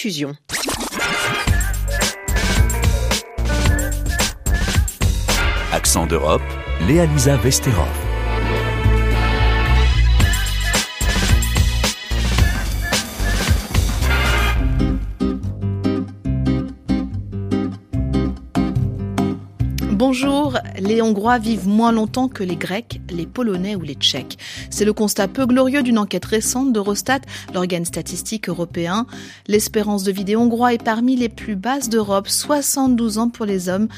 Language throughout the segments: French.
rediffusion. Accent d'Europe, Léa-Lisa Vesterov. Bonjour, les Hongrois vivent moins longtemps que les Grecs, les Polonais ou les Tchèques. C'est le constat peu glorieux d'une enquête récente d'Eurostat, l'organe statistique européen. L'espérance de vie des Hongrois est parmi les plus basses d'Europe, 72 ans pour les hommes,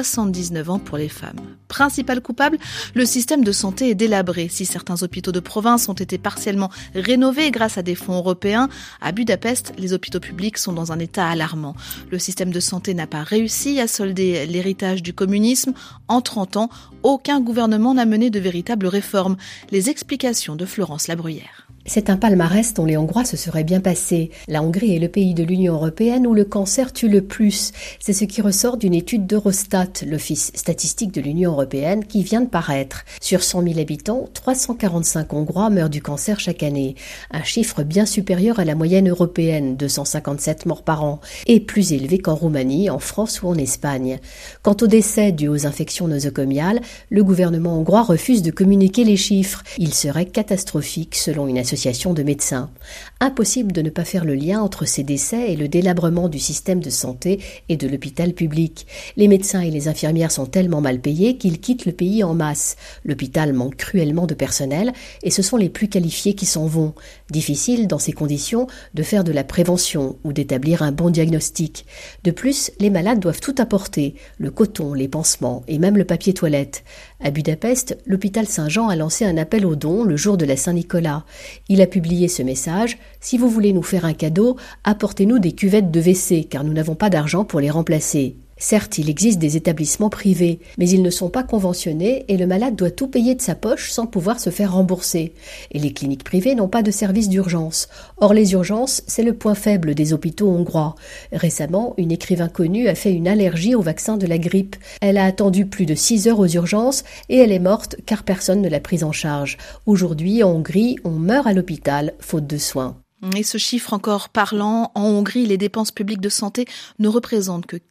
79 ans pour les femmes. Principal coupable, le système de santé est délabré. Si certains hôpitaux de province ont été partiellement rénovés grâce à des fonds européens, à Budapest, les hôpitaux publics sont dans un état alarmant. Le système de santé n'a pas réussi à solder l'héritage du communisme. En 30 ans, aucun gouvernement n'a mené de véritables réformes. Les explications de Florence Labruyère. C'est un palmarès dont les Hongrois se seraient bien passés. La Hongrie est le pays de l'Union européenne où le cancer tue le plus. C'est ce qui ressort d'une étude d'Eurostat, l'office statistique de l'Union européenne, qui vient de paraître. Sur 100 000 habitants, 345 Hongrois meurent du cancer chaque année. Un chiffre bien supérieur à la moyenne européenne, 257 morts par an, et plus élevé qu'en Roumanie, en France ou en Espagne. Quant aux décès dus aux infections nosocomiales, le gouvernement hongrois refuse de communiquer les chiffres. Ils seraient catastrophiques selon une association de médecins. Impossible de ne pas faire le lien entre ces décès et le délabrement du système de santé et de l'hôpital public. Les médecins et les infirmières sont tellement mal payés qu'ils quittent le pays en masse. L'hôpital manque cruellement de personnel et ce sont les plus qualifiés qui s'en vont. Difficile, dans ces conditions, de faire de la prévention ou d'établir un bon diagnostic. De plus, les malades doivent tout apporter, le coton, les pansements et même le papier toilette. À Budapest, l'hôpital Saint-Jean a lancé un appel aux dons le jour de la Saint-Nicolas. Il a publié ce message : « Si vous voulez nous faire un cadeau, apportez-nous des cuvettes de WC, car nous n'avons pas d'argent pour les remplacer. » Certes, il existe des établissements privés, mais ils ne sont pas conventionnés et le malade doit tout payer de sa poche sans pouvoir se faire rembourser. Et les cliniques privées n'ont pas de service d'urgence. Or, les urgences, c'est le point faible des hôpitaux hongrois. Récemment, une écrivain connue a fait une allergie au vaccin de la grippe. Elle a attendu plus de 6 heures aux urgences et elle est morte car personne ne l'a prise en charge. Aujourd'hui, en Hongrie, on meurt à l'hôpital faute de soins. Et ce chiffre encore parlant, en Hongrie, les dépenses publiques de santé ne représentent que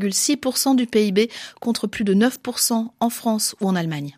4,6% du PIB contre plus de 9% en France ou en Allemagne.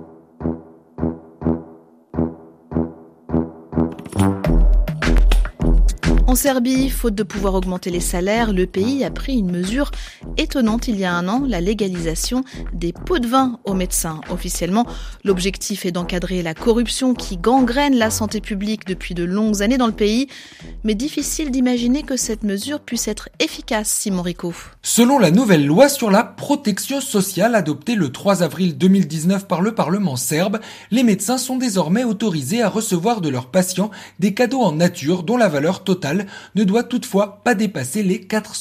En Serbie, faute de pouvoir augmenter les salaires, le pays a pris une mesure étonnante il y a un an, la légalisation des pots de vin aux médecins. Officiellement, l'objectif est d'encadrer la corruption qui gangrène la santé publique depuis de longues années dans le pays. Mais difficile d'imaginer que cette mesure puisse être efficace, Simon Rico. Selon la nouvelle loi sur la protection sociale adoptée le 3 avril 2019 par le Parlement serbe, les médecins sont désormais autorisés à recevoir de leurs patients des cadeaux en nature dont la valeur totale ne doit toutefois pas dépasser les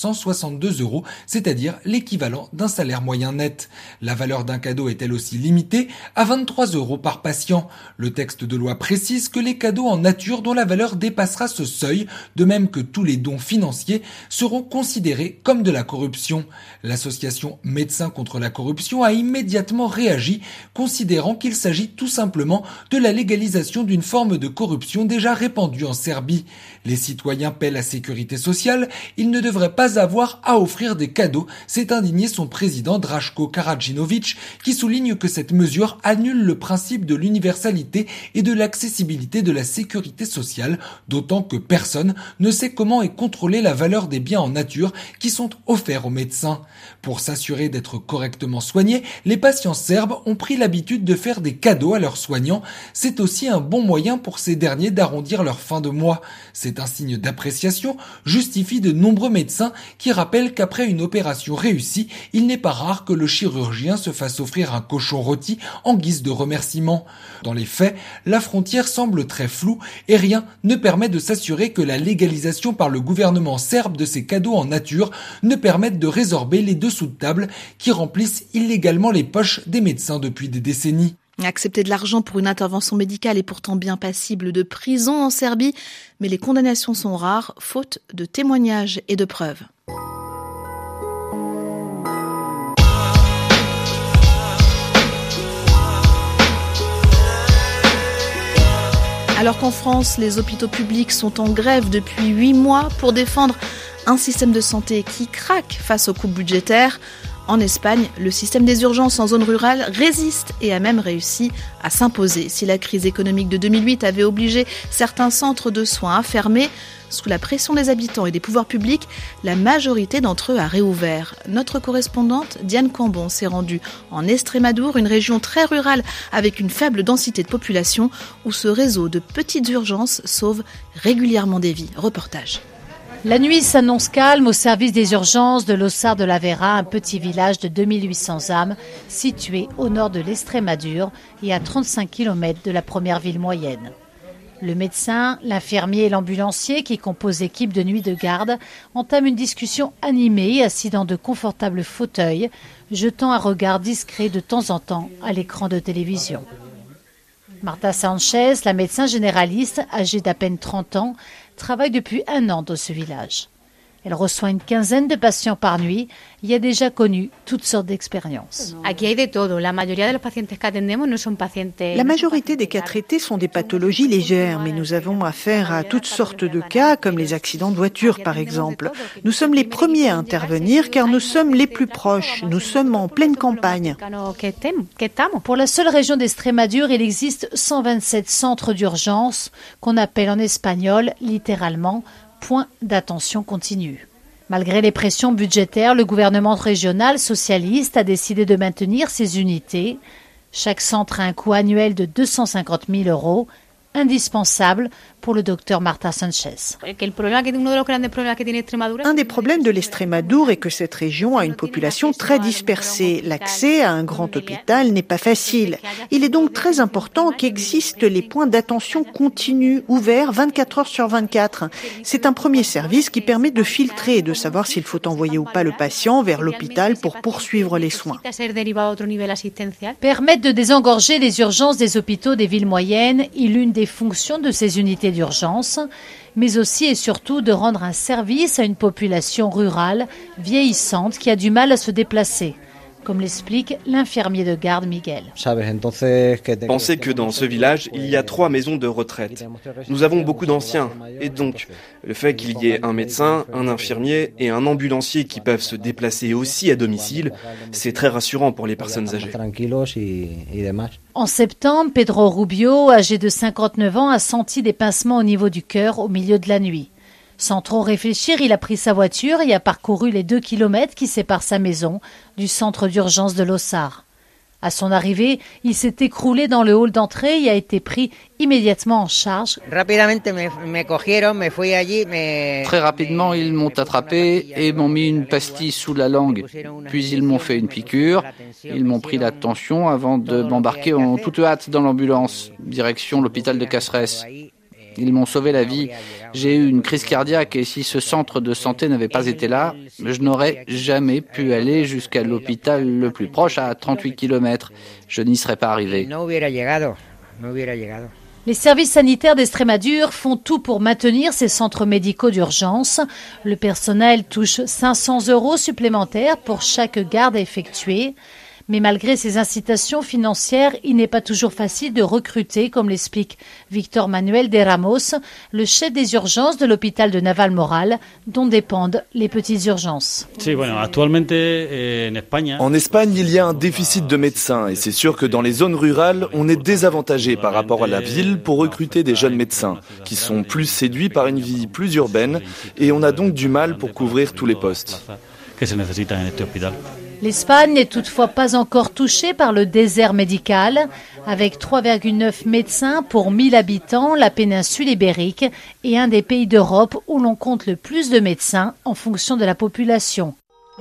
462 €, c'est-à-dire l'équivalent d'un salaire moyen net. La valeur d'un cadeau est elle aussi limitée à 23 € par patient. Le texte de loi précise que les cadeaux en nature dont la valeur dépassera ce seuil, de même que tous les dons financiers, seront considérés comme de la corruption. L'association Médecins contre la corruption a immédiatement réagi, considérant qu'il s'agit tout simplement de la légalisation d'une forme de corruption déjà répandue en Serbie. Les citoyens paient la sécurité sociale, ils ne devraient pas avoir à offrir des cadeaux, s'est indigné son président Draško Karadžinović, qui souligne que cette mesure annule le principe de l'universalité et de l'accessibilité de la sécurité sociale, d'autant que personne ne sait comment est contrôlée la valeur des biens en nature qui sont offerts aux médecins. Pour s'assurer d'être correctement soignés, les patients serbes ont pris l'habitude de faire des cadeaux à leurs soignants. C'est aussi un bon moyen pour ces derniers d'arrondir leur fin de mois. C'est un signe d'appréciation, justifie de nombreux médecins qui rappellent qu'après une opération réussie, il n'est pas rare que le chirurgien se fasse offrir un cochon rôti en guise de remerciement. Dans les faits, la frontière semble très floue et rien ne permet de s'assurer que la légalisation par le gouvernement serbe de ces cadeaux en nature ne permette de résorber les dessous de table qui remplissent illégalement les poches des médecins depuis des décennies. Accepter de l'argent pour une intervention médicale est pourtant bien passible de prison en Serbie, mais les condamnations sont rares, faute de témoignages et de preuves. Alors qu'en France, les hôpitaux publics sont en grève depuis 8 mois pour défendre Un système de santé qui craque face aux coupes budgétaires. En Espagne, le système des urgences en zone rurale résiste et a même réussi à s'imposer. Si la crise économique de 2008 avait obligé certains centres de soins à fermer, sous la pression des habitants et des pouvoirs publics, la majorité d'entre eux a réouvert. Notre correspondante Diane Cambon s'est rendue en Estrémadure, une région très rurale avec une faible densité de population, où ce réseau de petites urgences sauve régulièrement des vies. Reportage. La nuit s'annonce calme au service des urgences de l'Ossar de la Vera, un petit village de 2800 âmes situé au nord de l'Estrémadure et à 35 km de la première ville moyenne. Le médecin, l'infirmier et l'ambulancier qui composent l'équipe de nuit de garde entament une discussion animée assis dans de confortables fauteuils, jetant un regard discret de temps en temps à l'écran de télévision. Marta Sanchez, la médecin généraliste, âgée d'à peine 30 ans, travaille depuis 1 an dans ce village. Elle reçoit une quinzaine de patients par nuit et a déjà connu toutes sortes d'expériences. La majorité des cas traités sont des pathologies légères, mais nous avons affaire à toutes sortes de cas, comme les accidents de voiture par exemple. Nous sommes les premiers à intervenir car nous sommes les plus proches. Nous sommes en pleine campagne. Pour la seule région d'Estrémadure, il existe 127 centres d'urgence qu'on appelle en espagnol littéralement point d'attention continue. Malgré les pressions budgétaires, le gouvernement régional socialiste a décidé de maintenir ces unités. Chaque centre a un coût annuel de 250 000 €, indispensable pour le docteur Marta Sanchez. Un des problèmes de l'Estrémadure est que cette région a une population très dispersée. L'accès à un grand hôpital n'est pas facile. Il est donc très important qu'existent les points d'attention continue ouverts 24 heures sur 24. C'est un premier service qui permet de filtrer et de savoir s'il faut envoyer ou pas le patient vers l'hôpital pour poursuivre les soins. Permettre de désengorger les urgences des hôpitaux des villes moyennes est l'une des fonctions de ces unités d'urgence, mais aussi et surtout de rendre un service à une population rurale vieillissante qui a du mal à se déplacer, comme l'explique l'infirmier de garde Miguel. Pensez que dans ce village, il y a 3 maisons de retraite. Nous avons beaucoup d'anciens, et donc le fait qu'il y ait un médecin, un infirmier et un ambulancier qui peuvent se déplacer aussi à domicile, c'est très rassurant pour les personnes âgées. En septembre, Pedro Rubio, âgé de 59 ans, a senti des pincements au niveau du cœur au milieu de la nuit. Sans trop réfléchir, il a pris sa voiture et a parcouru les 2 kilomètres qui séparent sa maison du centre d'urgence de l'Ossar. À son arrivée, il s'est écroulé dans le hall d'entrée et a été pris immédiatement en charge. Très rapidement, ils m'ont attrapé et m'ont mis une pastille sous la langue. Puis ils m'ont fait une piqûre. Ils m'ont pris la tension avant de m'embarquer en toute hâte dans l'ambulance, direction l'hôpital de Cáceres. Ils m'ont sauvé la vie. J'ai eu une crise cardiaque et si ce centre de santé n'avait pas été là, je n'aurais jamais pu aller jusqu'à l'hôpital le plus proche à 38 km. Je n'y serais pas arrivé. Les services sanitaires d'Estrémadure font tout pour maintenir ces centres médicaux d'urgence. Le personnel touche 500 € supplémentaires pour chaque garde effectuée. Mais malgré ces incitations financières, il n'est pas toujours facile de recruter, comme l'explique Victor Manuel de Ramos, le chef des urgences de l'hôpital de Navalmoral, dont dépendent les petites urgences. En Espagne, il y a un déficit de médecins et c'est sûr que dans les zones rurales, on est désavantagé par rapport à la ville pour recruter des jeunes médecins qui sont plus séduits par une vie plus urbaine et on a donc du mal pour couvrir tous les postes. L'Espagne n'est toutefois pas encore touchée par le désert médical. Avec 3,9 médecins pour 1000 habitants, la péninsule ibérique est un des pays d'Europe où l'on compte le plus de médecins en fonction de la population.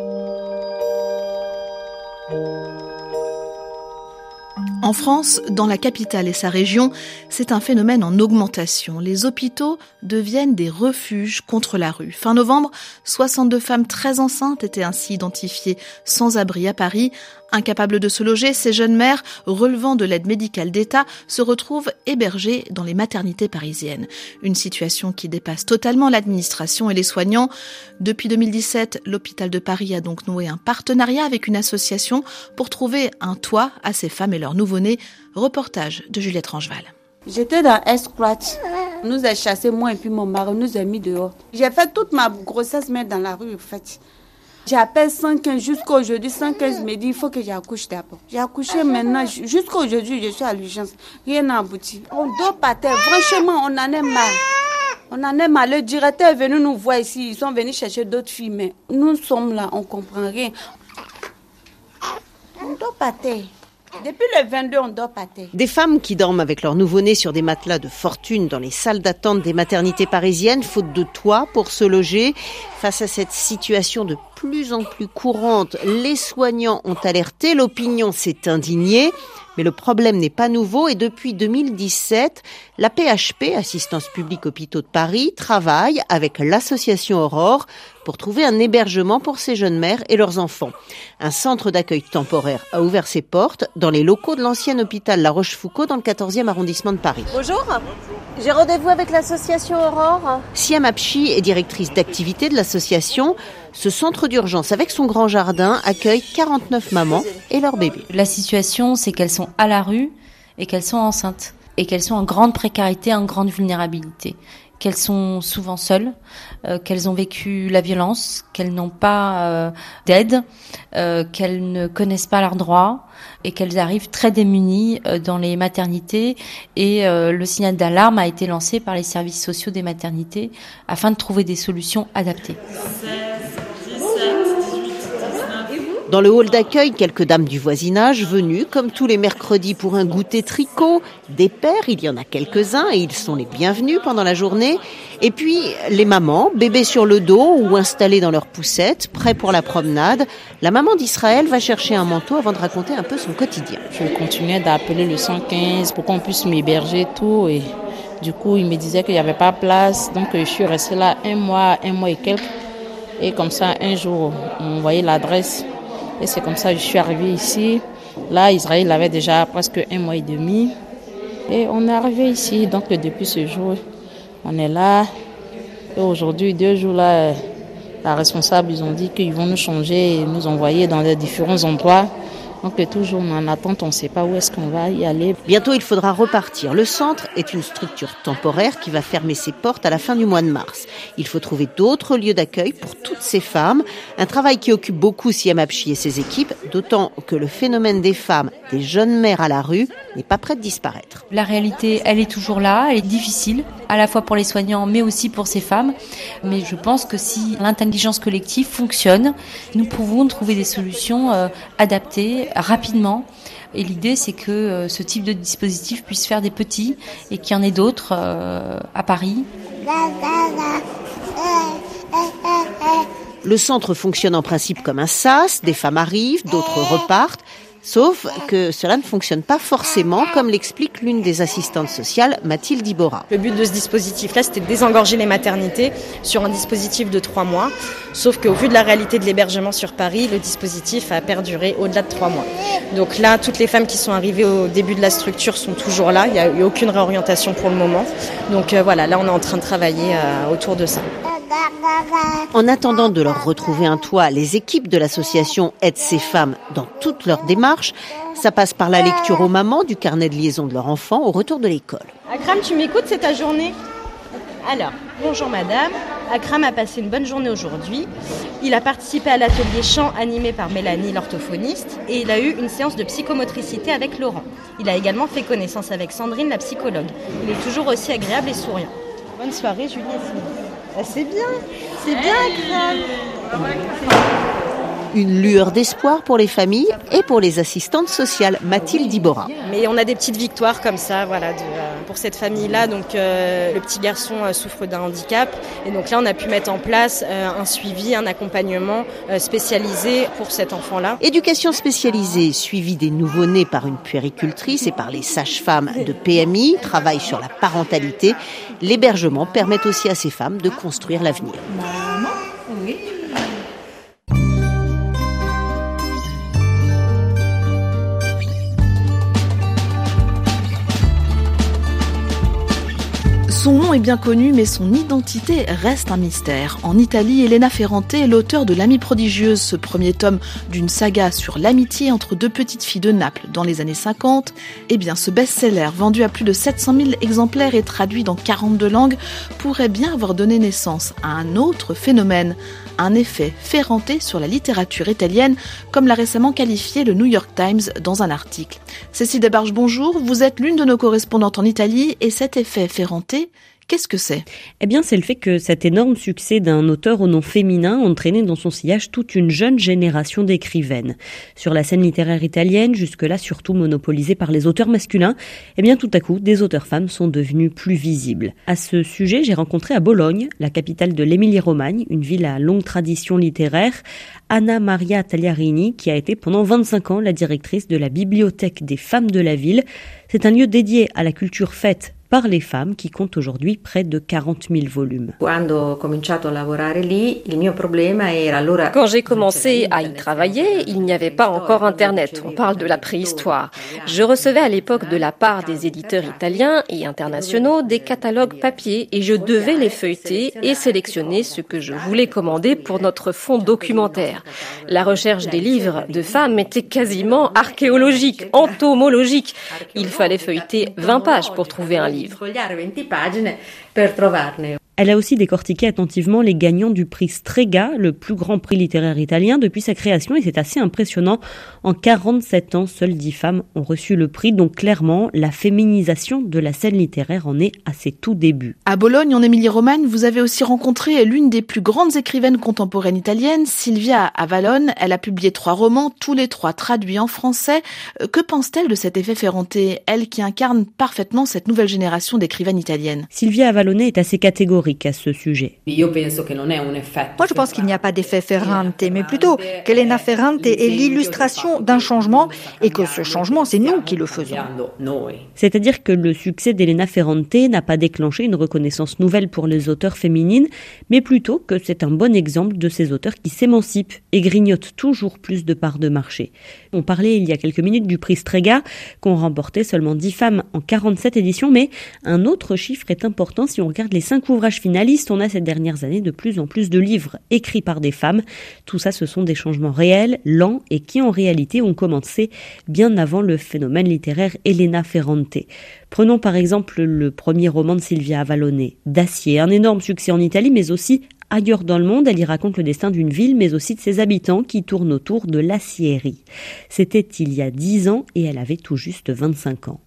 En France, dans la capitale et sa région, c'est un phénomène en augmentation. Les hôpitaux deviennent des refuges contre la rue. Fin novembre, 62 femmes très enceintes étaient ainsi identifiées sans abri à Paris. Incapables de se loger, ces jeunes mères, relevant de l'aide médicale d'État, se retrouvent hébergées dans les maternités parisiennes. Une situation qui dépasse totalement l'administration et les soignants. Depuis 2017, l'hôpital de Paris a donc noué un partenariat avec une association pour trouver un toit à ces femmes et leurs nouveau-nés. Reportage de Juliette Rangeval. J'étais dans un squat. On nous a chassés, moi et puis mon mari, nous a mis dehors. J'ai fait toute ma grossesse, mais dans la rue, en fait. J'appelle 115 jusqu'à aujourd'hui. 115 me dit il faut que j'accouche d'abord. J'ai accouché maintenant. Jusqu'à aujourd'hui, je suis à l'urgence. Rien n'a abouti. On dort par terre. Franchement, on en est marre. On en est marre. Le directeur est venu nous voir ici. Ils sont venus chercher d'autres filles. Mais nous sommes là, on ne comprend rien. On dort par terre. Depuis le 22, on dort par terre. Des femmes qui dorment avec leur nouveau-né sur des matelas de fortune dans les salles d'attente des maternités parisiennes, faute de toit pour se loger. Face à cette situation de plus en plus courante, les soignants ont alerté, l'opinion s'est indignée. Mais le problème n'est pas nouveau et depuis 2017, la PHP, Assistance publique hôpitaux de Paris, travaille avec l'association Aurore pour trouver un hébergement pour ces jeunes mères et leurs enfants. Un centre d'accueil temporaire a ouvert ses portes dans les locaux de l'ancien hôpital La Rochefoucauld dans le 14e arrondissement de Paris. Bonjour, j'ai rendez-vous avec l'association Aurore. Siam Apchi est directrice d'activité de l'association. Ce centre d'urgence avec son grand jardin accueille 49 mamans et leurs bébés. La situation, c'est qu'elles sont à la rue et qu'elles sont enceintes et qu'elles sont en grande précarité, en grande vulnérabilité, qu'elles sont souvent seules, qu'elles ont vécu la violence, qu'elles n'ont pas d'aide, qu'elles ne connaissent pas leurs droits et qu'elles arrivent très démunies dans les maternités. Et le signal d'alarme a été lancé par les services sociaux des maternités afin de trouver des solutions adaptées. Dans le hall d'accueil, quelques dames du voisinage venues, comme tous les mercredis, pour un goûter tricot. Des pères, il y en a quelques-uns et ils sont les bienvenus pendant la journée. Et puis, les mamans, bébés sur le dos ou installés dans leur poussette, prêts pour la promenade. La maman d'Israël va chercher un manteau avant de raconter un peu son quotidien. Je continuais d'appeler le 115 pour qu'on puisse m'héberger et tout. Et du coup, il me disait qu'il n'y avait pas place. Donc, je suis restée là un mois et quelques. Et comme ça, un jour, on voyait l'adresse. Et c'est comme ça que je suis arrivée ici. Là, Israël avait déjà presque 1 mois et demi. Et on est arrivé ici. Donc, depuis ce jour, on est là. Et aujourd'hui, 2 jours là, la responsable, ils ont dit qu'ils vont nous changer et nous envoyer dans les différents endroits. Donc, toujours en attente, on ne sait pas où est-ce qu'on va y aller. Bientôt, il faudra repartir. Le centre est une structure temporaire qui va fermer ses portes à la fin du mois de mars. Il faut trouver d'autres lieux d'accueil pour toutes ces femmes. Un travail qui occupe beaucoup Siam Apchi et ses équipes, d'autant que le phénomène des femmes, des jeunes mères à la rue, n'est pas prêt de disparaître. La réalité, elle est toujours là, elle est difficile, à la fois pour les soignants, mais aussi pour ces femmes. Mais je pense que si l'intelligence collective fonctionne, nous pouvons trouver des solutions adaptées rapidement. Et l'idée, c'est que ce type de dispositif puisse faire des petits et qu'il y en ait d'autres à Paris. Le centre fonctionne en principe comme un sas, des femmes arrivent, d'autres repartent. Sauf que cela ne fonctionne pas forcément, comme l'explique l'une des assistantes sociales, Mathilde Ibora. Le but de ce dispositif-là, c'était de désengorger les maternités sur un dispositif de 3 mois. Sauf qu'au vu de la réalité de l'hébergement sur Paris, le dispositif a perduré au-delà de 3 mois. Donc là, toutes les femmes qui sont arrivées au début de la structure sont toujours là. Il n'y a eu aucune réorientation pour le moment. Donc voilà, là, on est en train de travailler autour de ça. En attendant de leur retrouver un toit, les équipes de l'association aident ces femmes dans toutes leurs démarches. Ça passe par la lecture aux mamans du carnet de liaison de leur enfant au retour de l'école. Akram, tu m'écoutes, c'est ta journée ? Alors, bonjour madame. Akram a passé une bonne journée aujourd'hui. Il a participé à l'atelier chant animé par Mélanie, l'orthophoniste, et il a eu une séance de psychomotricité avec Laurent. Il a également fait connaissance avec Sandrine, la psychologue. Il est toujours aussi agréable et souriant. Bonne soirée, Julie et Sylvie. C'est bien, Akram. Une lueur d'espoir pour les familles et pour les assistantes sociales, Mathilde Ibora. Mais on a des petites victoires comme ça, voilà, pour cette famille-là. Donc le petit garçon souffre d'un handicap, et donc là on a pu mettre en place un suivi, un accompagnement spécialisé pour cet enfant-là. Éducation spécialisée, suivi des nouveau-nés par une puéricultrice et par les sages-femmes de PMI, travail sur la parentalité. L'hébergement permet aussi à ces femmes de construire l'avenir. Maman, oui. Son nom nom est bien connu, mais son identité reste un mystère. En Italie, Elena Ferrante est l'auteur de L'Amie prodigieuse, ce premier tome d'une saga sur l'amitié entre deux petites filles de Naples dans les années 50. Eh bien, ce best-seller, vendu à plus de 700 000 exemplaires et traduit dans 42 langues, pourrait bien avoir donné naissance à un autre phénomène, un effet Ferrante sur la littérature italienne, comme l'a récemment qualifié le New York Times dans un article. Cécile Desbarges, bonjour. Vous êtes l'une de nos correspondantes en Italie et cet effet Ferrante, qu'est-ce que c'est ? Eh bien, c'est le fait que cet énorme succès d'un auteur au nom féminin entraînait dans son sillage toute une jeune génération d'écrivaines. Sur la scène littéraire italienne, jusque-là surtout monopolisée par les auteurs masculins, eh bien, tout à coup, des auteurs femmes sont devenus plus visibles. À ce sujet, j'ai rencontré à Bologne, la capitale de l'Émilie-Romagne, une ville à longue tradition littéraire, Anna Maria Tagliarini, qui a été pendant 25 ans la directrice de la bibliothèque des femmes de la ville. C'est un lieu dédié à la culture faite par les femmes qui compte aujourd'hui près de 40 000 volumes. Quand j'ai commencé à y travailler, il n'y avait pas encore Internet. On parle de la préhistoire. Je recevais à l'époque de la part des éditeurs italiens et internationaux des catalogues papier et je devais les feuilleter et sélectionner ce que je voulais commander pour notre fonds documentaire. La recherche des livres de femmes était quasiment archéologique, entomologique. Il fallait feuilleter 20 pages pour trouver un livre. Elle a aussi décortiqué attentivement les gagnants du prix Strega, le plus grand prix littéraire italien depuis sa création, et c'est assez impressionnant. En 47 ans, seules 10 femmes ont reçu le prix, donc clairement, la féminisation de la scène littéraire en est à ses tout débuts. À Bologne, en Émilie-Romagne, vous avez aussi rencontré l'une des plus grandes écrivaines contemporaines italiennes, Silvia Avalone. Elle a publié 3 romans, tous les 3 traduits en français. Que pense-t-elle de cet effet Ferrante, elle qui incarne parfaitement cette nouvelle génération d'écrivaines italiennes ? Silvia Avalone est assez catégorique à ce sujet. Moi, je pense qu'il n'y a pas d'effet Ferrante, mais plutôt qu'Elena Ferrante est l'illustration d'un changement et que ce changement, c'est nous qui le faisons. C'est-à-dire que le succès d'Elena Ferrante n'a pas déclenché une reconnaissance nouvelle pour les auteurs féminines, mais plutôt que c'est un bon exemple de ces auteurs qui s'émancipent et grignotent toujours plus de parts de marché. On parlait il y a quelques minutes du prix Strega, qu'ont remporté seulement 10 femmes en 47 éditions, mais un autre chiffre est important si on regarde les 5 ouvrages finalistes. On a ces dernières années de plus en plus de livres écrits par des femmes. Tout ça, ce sont des changements réels, lents et qui en réalité ont commencé bien avant le phénomène littéraire Elena Ferrante. Prenons par exemple le premier roman de Silvia Avalone, Dacier, un énorme succès en Italie mais aussi ailleurs dans le monde. Elle y raconte le destin d'une ville, mais aussi de ses habitants qui tournent autour de l'acierie. C'était il y a 10 ans et elle avait tout juste 25 ans.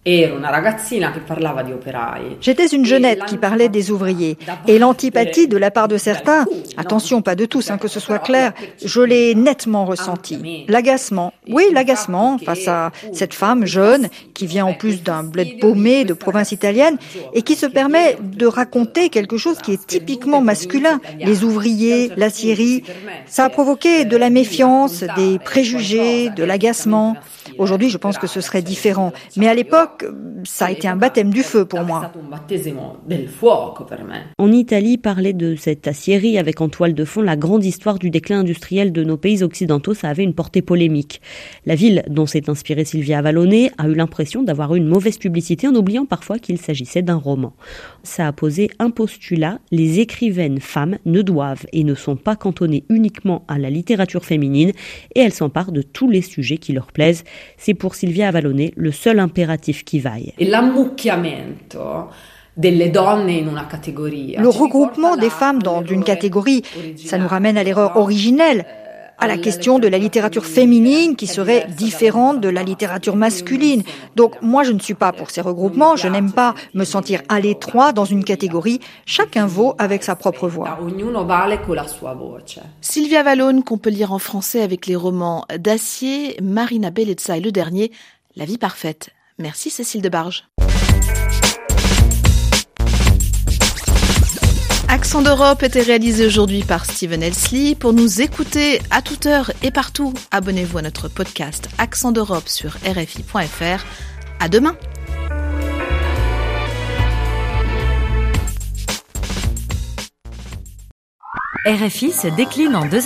J'étais une jeunette qui parlait des ouvriers. Et l'antipathie de la part de certains, attention, pas de tous, que ce soit clair, je l'ai nettement ressenti. L'agacement, oui, l'agacement face à cette femme jeune qui vient en plus d'un bled paumé de province italienne et qui se permet de raconter quelque chose qui est typiquement masculin. Les ouvriers, l'acierie, ça a provoqué de la méfiance, des préjugés, de l'agacement. Aujourd'hui, je pense que ce serait différent. Mais à l'époque, ça a été un baptême du feu pour moi. En Italie, parler de cette acierie avec en toile de fond la grande histoire du déclin industriel de nos pays occidentaux, ça avait une portée polémique. La ville dont s'est inspirée Silvia Avalone a eu l'impression d'avoir eu une mauvaise publicité en oubliant parfois qu'il s'agissait d'un roman. Ça a posé un postulat, les écrivaines femmes ne doivent et ne sont pas cantonnées uniquement à la littérature féminine et elles s'emparent de tous les sujets qui leur plaisent. C'est pour Silvia Avalone le seul impératif qui vaille. Le regroupement des femmes dans une catégorie, ça nous ramène à l'erreur originelle, à la question de la littérature féminine qui serait différente de la littérature masculine. Donc moi je ne suis pas pour ces regroupements, je n'aime pas me sentir à l'étroit dans une catégorie, chacun vaut avec sa propre voix. Silvia Avalone qu'on peut lire en français avec les romans Dacier, Marina Bellezza et le dernier, La vie parfaite. Merci Cécile Desbarges. Accent d'Europe était réalisé aujourd'hui par Steven Elsley. Pour nous écouter à toute heure et partout, abonnez-vous à notre podcast Accent d'Europe sur RFI.fr. À demain. RFI se décline en 2